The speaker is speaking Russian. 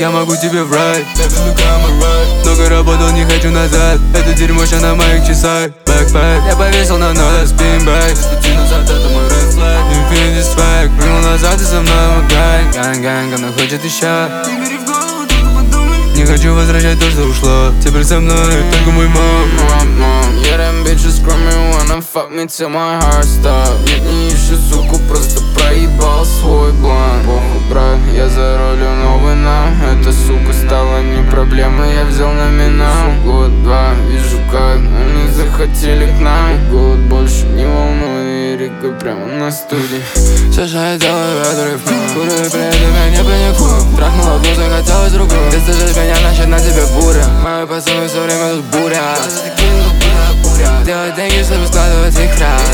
я могу тебе врать. Много работал, не хочу назад. Это дерьмо ща на моих часах. Backpack, я повесил на нос спинбэк. Пути назад, это мой red flag. Infinity swag, прыгнул назад и со мной гань. Гань, она хочет еще. Не хочу возвращать то, что ушло. Теперь со мной только мой мам. Yeah, them bitches screaming wanna fuck me till my heart stop. Нет, не ищу суку, просто проебал свой бланк. Похуй, брат, я за рулю новый нам. Эта сука стала не проблемой, я взял номинал. Год-два, вижу как они захотели к нам. Год больше не волнует, Эрика прямо на студии. Все, что я делаю, это рифму. Курю и при этом я не паникую. Трахнула одну, захотелось другую. Ты слышишь меня, значит на тебе буря. Мои пацаны все время тут буря. Делать деньги, чтобы складывать их раз.